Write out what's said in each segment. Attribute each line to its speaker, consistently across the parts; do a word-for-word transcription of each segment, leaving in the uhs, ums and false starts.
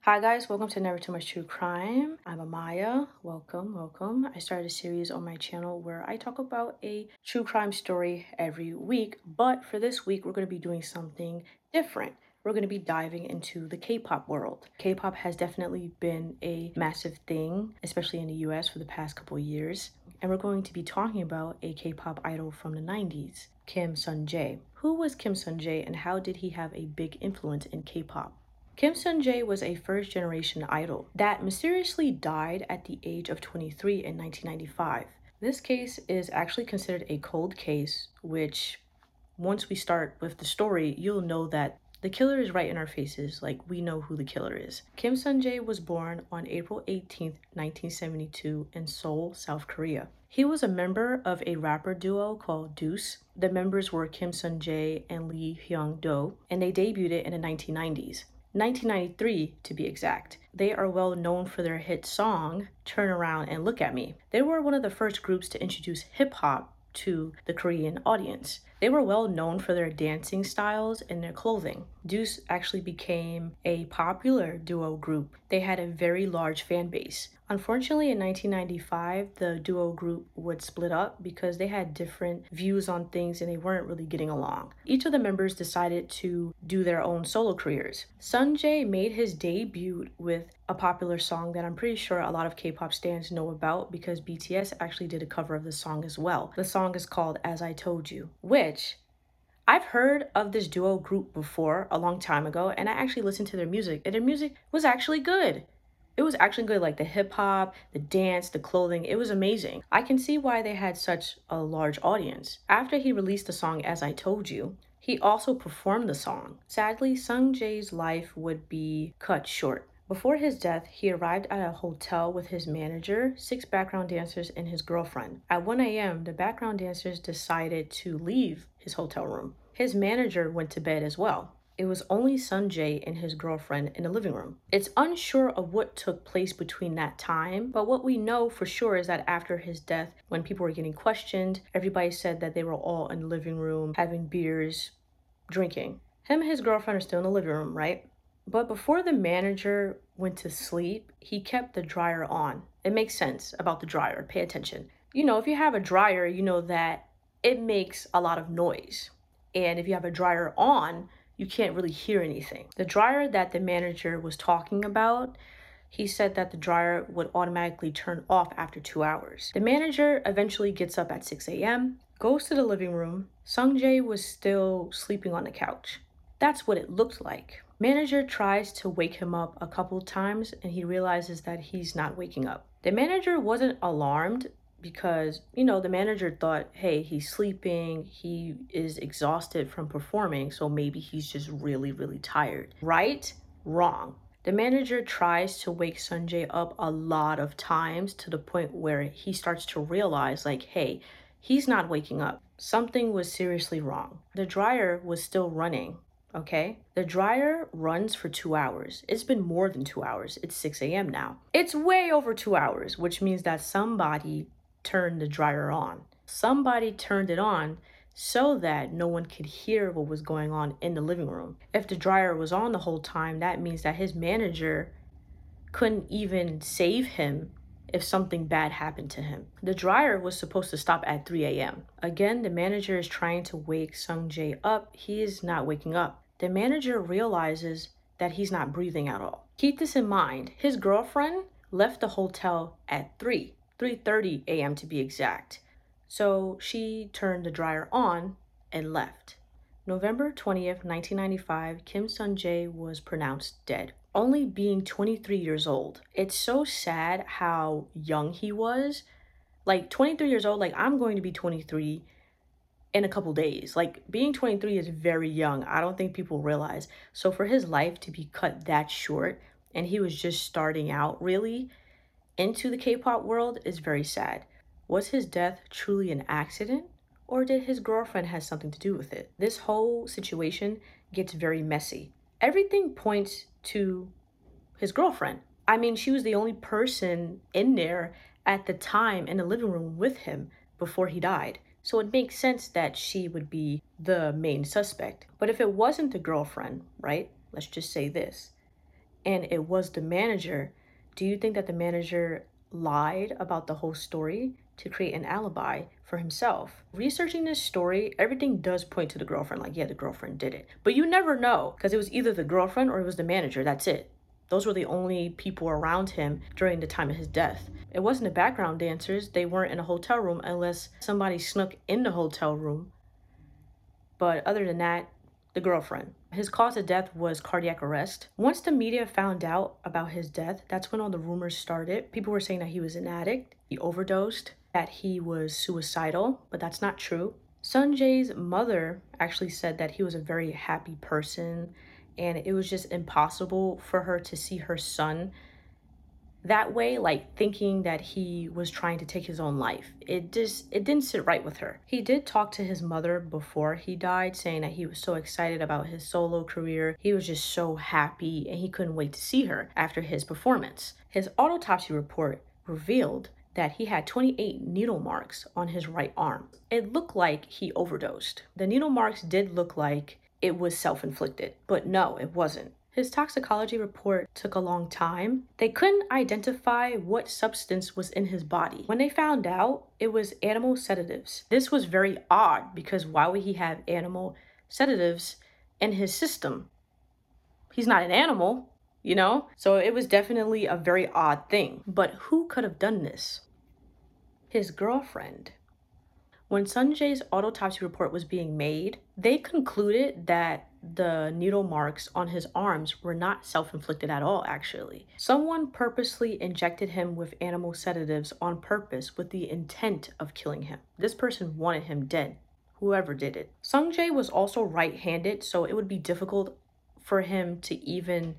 Speaker 1: Hi guys, welcome to Never Too Much True Crime. I'm Amaya. Welcome, welcome. I started a series on my channel where I talk about a true crime story every week, but for this week we're going to be doing something different. We're going to be diving into the K-pop world. K-pop has definitely been a massive thing, especially in the U S for the past couple of years, and we're going to be talking about a K-pop idol from the nineties, Kim Sun-jae. Who was Kim Sun-jae and how did he have a big influence in K-pop? Kim Sun-jae was a first-generation idol that mysteriously died at the age of twenty-three in nineteen ninety-five. This case is actually considered a cold case, which once we start with the story, you'll know that the killer is right in our faces, like we know who the killer is. Kim Sun-jae was born on April eighteenth, nineteen seventy-two in Seoul, South Korea. He was a member of a rapper duo called Deuce. The members were Kim Sun-jae and Lee Hyung-do, and they debuted in the nineteen nineties. nineteen ninety-three to be exact. They are well known for their hit song, Turn Around and Look at Me. They were one of the first groups to introduce hip hop to the Korean audience. They were well known for their dancing styles and their clothing. Deuce actually became a popular duo group. They had a very large fan base. Unfortunately, in nineteen ninety-five, the duo group would split up because they had different views on things and they weren't really getting along. Each of the members decided to do their own solo careers. Sun-jae made his debut with a popular song that I'm pretty sure a lot of K-pop stans know about because B T S actually did a cover of the song as well. The song is called As I Told You, which I've heard of this duo group before a long time ago, and I actually listened to their music, and their music was actually good. It was actually good, like the hip hop, the dance, the clothing, it was amazing. I can see why they had such a large audience. After he released the song As I Told You, he also performed the song. Sadly, Sun-jae's life would be cut short. Before his death, he arrived at a hotel with his manager, six background dancers, and his girlfriend. At one a m, the background dancers decided to leave his hotel room. His manager went to bed as well. It was only Sun-jae and his girlfriend in the living room. It's unsure of what took place between that time, but what we know for sure is that after his death, when people were getting questioned, everybody said that they were all in the living room having beers, drinking. Him and his girlfriend are still in the living room, right? But before the manager went to sleep, he kept the dryer on. It makes sense about the dryer. Pay attention. You know, if you have a dryer, you know that it makes a lot of noise. And if you have a dryer on, you can't really hear anything. The dryer that the manager was talking about, he said that the dryer would automatically turn off after two hours. The manager eventually gets up at six a m, goes to the living room. Sun-jae was still sleeping on the couch. That's what it looked like. Manager tries to wake him up a couple times and he realizes that he's not waking up. The manager wasn't alarmed because, you know, the manager thought, hey, he's sleeping, he is exhausted from performing, so maybe he's just really, really tired. Right? Wrong. The manager tries to wake Sun-jae up a lot of times to the point where he starts to realize, like, hey, he's not waking up. Something was seriously wrong. The dryer was still running. Okay? The dryer runs for two hours. It's been more than two hours. It's six a m now. It's way over two hours, which means that somebody turned the dryer on. Somebody turned it on so that no one could hear what was going on in the living room. If the dryer was on the whole time, that means that his manager couldn't even save him if something bad happened to him. The dryer was supposed to stop at three a m Again, the manager is trying to wake Sun-jae up. He is not waking up. The manager realizes that he's not breathing at all. Keep this in mind. His girlfriend left the hotel at three, three thirty a m to be exact. So she turned the dryer on and left. November twentieth, nineteen ninety-five, Kim Sun-jae was pronounced dead, only being twenty-three years old. It's so sad how young he was. Like twenty-three years old, like I'm going to be twenty-three in a couple days. Like being twenty-three is very young. I don't think people realize. So for his life to be cut that short and he was just starting out really into the K-pop world is very sad. Was his death truly an accident? Or did his girlfriend have something to do with it? This whole situation gets very messy. Everything points to his girlfriend. I mean, she was the only person in there at the time in the living room with him before he died. So it makes sense that she would be the main suspect. But if it wasn't the girlfriend, right? Let's just say this. and it was the manager, do you think that the manager lied about the whole story to create an alibi for himself? Researching this story, everything does point to the girlfriend, like, yeah, the girlfriend did it. But you never know, because it was either the girlfriend or it was the manager. That's it. Those were the only people around him during the time of his death. It wasn't the background dancers. They weren't in a hotel room unless somebody snuck in the hotel room. But other than that, the girlfriend. His cause of death was cardiac arrest. Once the media found out about his death, that's when all the rumors started. People were saying that he was an addict, he overdosed, that he was suicidal, but that's not true. Sunjay's mother actually said that he was a very happy person, and it was just impossible for her to see her son that way, like thinking that he was trying to take his own life. It just, it didn't sit right with her. He did talk to his mother before he died, saying that he was so excited about his solo career. He was just so happy and he couldn't wait to see her after his performance. His autopsy report revealed that he had twenty-eight needle marks on his right arm. It looked like he overdosed. The needle marks did look like it was self-inflicted, but no, it wasn't. His toxicology report took a long time. They couldn't identify what substance was in his body. When they found out, it was animal sedatives. This was very odd because why would he have animal sedatives in his system? He's not an animal, you know? So it was definitely a very odd thing. But who could have done this? His girlfriend. When Sunjay's autopsy report was being made, they concluded that the needle marks on his arms were not self-inflicted at all, actually. Someone purposely injected him with animal sedatives on purpose with the intent of killing him. This person wanted him dead, whoever did it. Sunjay was also right-handed, so it would be difficult for him to even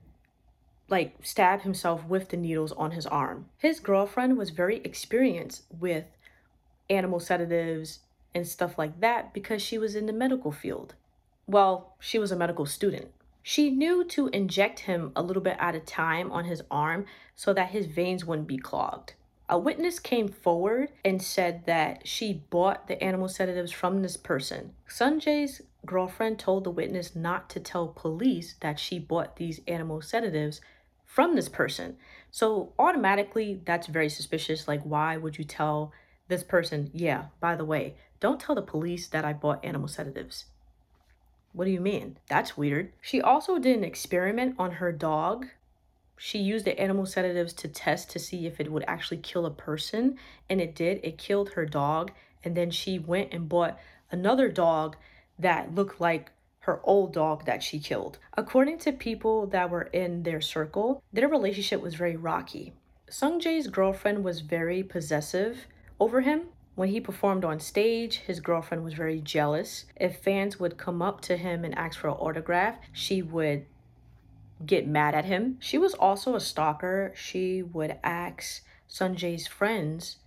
Speaker 1: like stab himself with the needles on his arm. His girlfriend was very experienced with animal sedatives and stuff like that because she was in the medical field. Well, she was a medical student. She knew to inject him a little bit at a time on his arm so that his veins wouldn't be clogged. A witness came forward and said that she bought the animal sedatives from this person. Sunjay's girlfriend told the witness not to tell police that she bought these animal sedatives from this person. So automatically, that's very suspicious. Like, why would you tell this person, yeah, by the way, don't tell the police that I bought animal sedatives? What do you mean? That's weird. She also did an experiment on her dog. She used the animal sedatives to test to see if it would actually kill a person, and it did. It killed her dog, and then she went and bought another dog that looked like her old dog that she killed. According to people that were in their circle, their relationship was very rocky. Sunjay's girlfriend was very possessive over him. When he performed on stage, his girlfriend was very jealous. If fans would come up to him and ask for an autograph, she would get mad at him. She was also a stalker. She would ask Sunjay's friends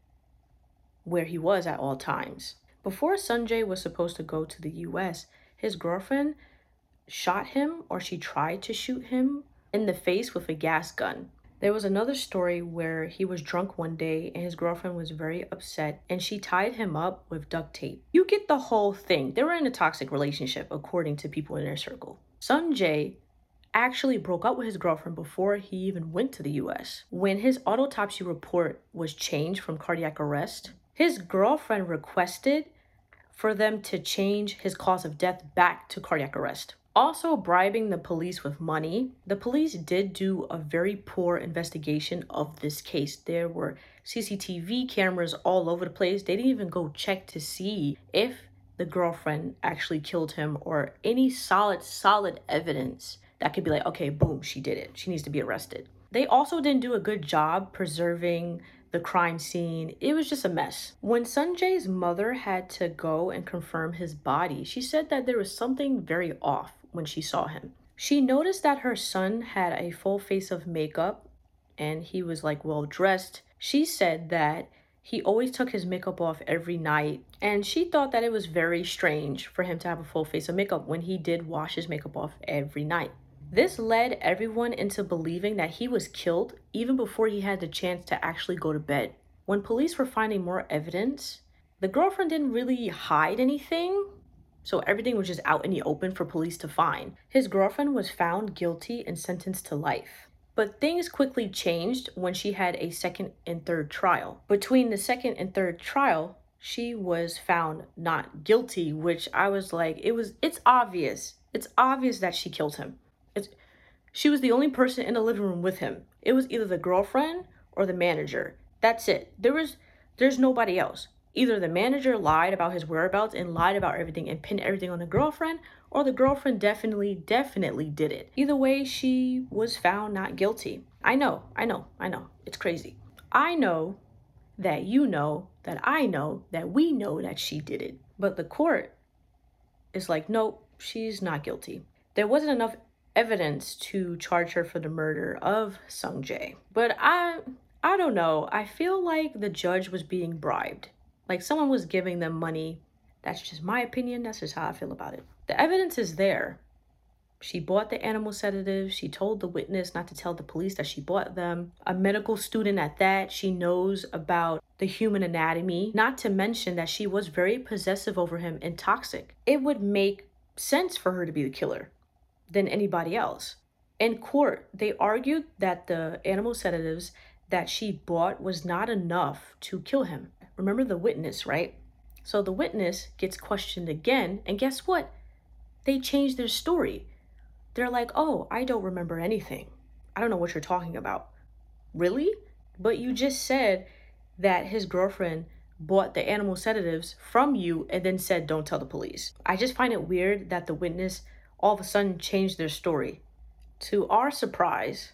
Speaker 1: where he was at all times. Before Sunjay was supposed to go to the U S, his girlfriend shot him, or she tried to shoot him in the face with a gas gun. There was another story where he was drunk one day and his girlfriend was very upset and she tied him up with duct tape. You get the whole thing. They were in a toxic relationship, according to people in their circle. Sunjay actually broke up with his girlfriend before he even went to the U S. When his autopsy report was changed from cardiac arrest, his girlfriend requested for them to change his cause of death back to cardiac arrest. Also bribing the police with money. The police did do a very poor investigation of this case. There were C C T V cameras all over the place. They didn't even go check to see if the girlfriend actually killed him or any solid, solid evidence that could be like, okay, boom, she did it. She needs to be arrested. They also didn't do a good job preserving the crime scene. It was just a mess. When Sunjay's mother had to go and confirm his body, she said that there was something very off when she saw him. She noticed that her son had a full face of makeup and he was like well dressed. She said that he always took his makeup off every night, and she thought that it was very strange for him to have a full face of makeup when he did wash his makeup off every night. This led everyone into believing that he was killed even before he had the chance to actually go to bed. When police were finding more evidence, the girlfriend didn't really hide anything. So everything was just out in the open for police to find. His girlfriend was found guilty and sentenced to life. But things quickly changed when she had a second and third trial. Between the second and third trial, she was found not guilty, which I was like, it was, it's obvious. It's obvious that she killed him. It's, she was the only person in the living room with him. It was either the girlfriend or the manager. That's it. There was, there's nobody else. Either the manager lied about his whereabouts and lied about everything and pinned everything on the girlfriend, or the girlfriend definitely, definitely did it. Either way, she was found not guilty. I know, I know, I know. It's crazy. I know that you know, that I know, that we know that she did it. But the court is like, nope, she's not guilty. There wasn't enough evidence to charge her for the murder of Sung Jae. But I, I don't know. I feel like the judge was being bribed. Like someone was giving them money. That's just my opinion. That's just how I feel about it. The evidence is there. She bought the animal sedatives. She told the witness not to tell the police that she bought them. A medical student at that. She knows about the human anatomy. Not to mention that she was very possessive over him and toxic. It would make sense for her to be the killer than anybody else. In court, they argued that the animal sedatives that she bought was not enough to kill him. Remember the witness, right? So the witness gets questioned again, and guess what? They changed their story. They're like, oh, I don't remember anything. I don't know what you're talking about. Really? But you just said that his girlfriend bought the animal sedatives from you and then said, don't tell the police. I just find it weird that the witness all of a sudden changed their story. To our surprise,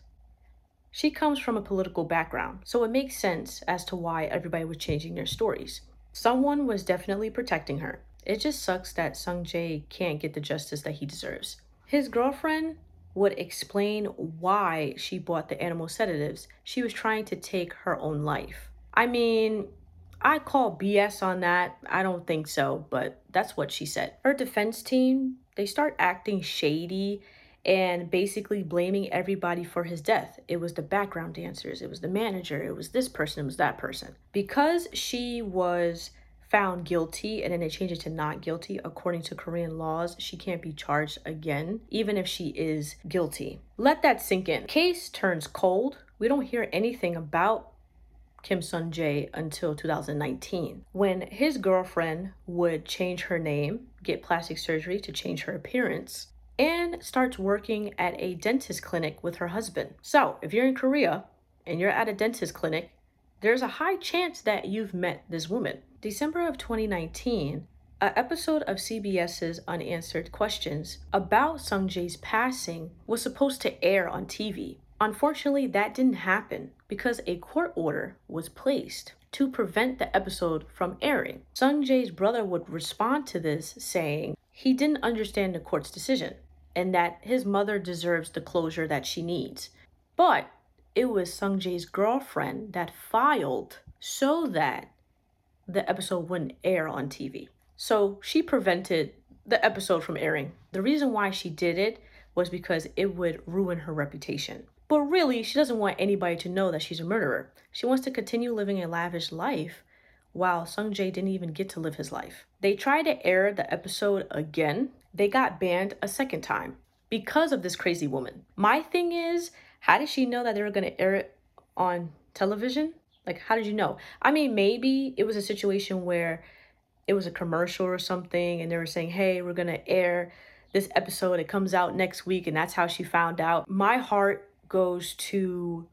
Speaker 1: she comes from a political background, so it makes sense as to why everybody was changing their stories. Someone was definitely protecting her. It just sucks that Sung Jae can't get the justice that he deserves. His girlfriend would explain why she bought the animal sedatives. She was trying to take her own life. I mean, I call B S on that. I don't think so, but that's what she said. Her defense team, they start acting shady and basically blaming everybody for his death. It was the background dancers, it was the manager, it was this person, it was that person. Because she was found guilty and then they changed it to not guilty, according to Korean laws, she can't be charged again, even if she is guilty. Let that sink in. Case turns cold. We don't hear anything about Kim Sun Jae until two thousand nineteen, when his girlfriend would change her name, get plastic surgery to change her appearance, and starts working at a dentist clinic with her husband. So if you're in Korea and you're at a dentist clinic, there's a high chance that you've met this woman. December of twenty nineteen, an episode of CBS's Unanswered Questions about Sung Jae's passing was supposed to air on T V. Unfortunately, that didn't happen because a court order was placed to prevent the episode from airing. Sung Jae's brother would respond to this saying he didn't understand the court's decision and that his mother deserves the closure that she needs. But it was Sung Jae's girlfriend that filed so that the episode wouldn't air on T V. So she prevented the episode from airing. The reason why she did it was because it would ruin her reputation. But really, she doesn't want anybody to know that she's a murderer. She wants to continue living a lavish life while Sung Jae didn't even get to live his life. They tried to air the episode again. They got banned a second time because of this crazy woman. My thing is, how did she know that they were going to air it on television? Like, how did you know? I mean, maybe it was a situation where it was a commercial or something and they were saying, hey, we're going to air this episode. It comes out next week, and that's how she found out. My heart goes to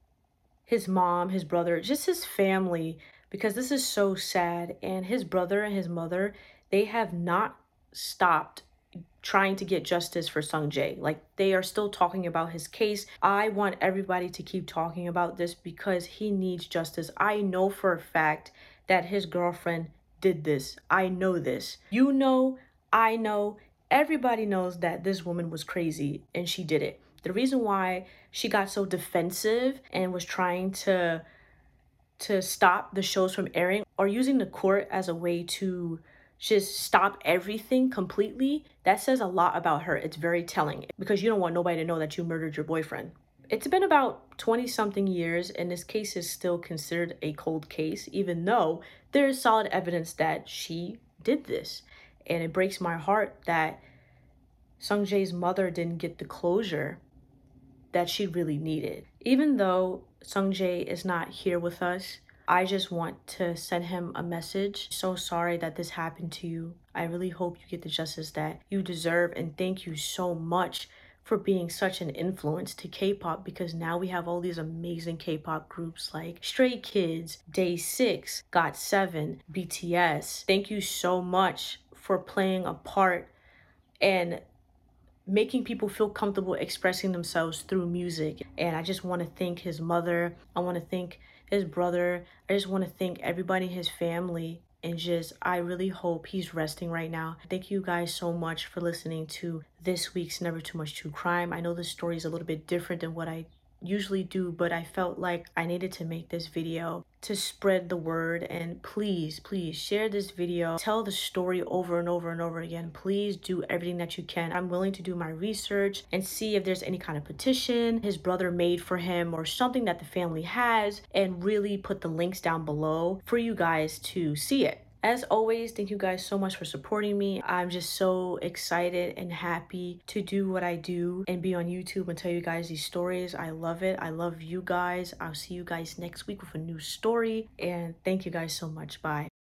Speaker 1: his mom, his brother, just his family, because this is so sad. And his brother and his mother, they have not stopped trying to get justice for Sung Jae. Like, they are still talking about his case. I want everybody to keep talking about this because he needs justice. I know for a fact that his girlfriend did this. I know this. You know, I know, everybody knows that this woman was crazy and she did it. The reason why she got so defensive and was trying to to stop the shows from airing or using the court as a way to just stop everything completely, that says a lot about her. It's very telling because you don't want nobody to know that you murdered your boyfriend. It's been about twenty something years and this case is still considered a cold case, even though there is solid evidence that she did this. And it breaks my heart that Sung Jae's mother didn't get the closure that she really needed. Even though Sung Jae is not here with us, I just want to send him a message. So sorry that this happened to you. I really hope you get the justice that you deserve, and thank you so much for being such an influence to K-pop, because now we have all these amazing K-pop groups like Stray Kids, Day six, got seven, B T S. Thank you so much for playing a part and making people feel comfortable expressing themselves through music. And I just want to thank his mother. I want to thank his brother. I just want to thank everybody in his family. And just, I really hope he's resting right now. Thank you guys so much for listening to this week's Never Too Much True Crime. I know this story is a little bit different than what I usually do, but I felt like I needed to make this video to spread the word. And please, please share this video. Tell the story over and over and over again. Please do everything that you can. I'm willing to do my research and see if there's any kind of petition his brother made for him or something that the family has, and really put the links down below for you guys to see it. As always, thank you guys so much for supporting me. I'm just so excited and happy to do what I do and be on YouTube and tell you guys these stories. I love it. I love you guys. I'll see you guys next week with a new story. And thank you guys so much. Bye.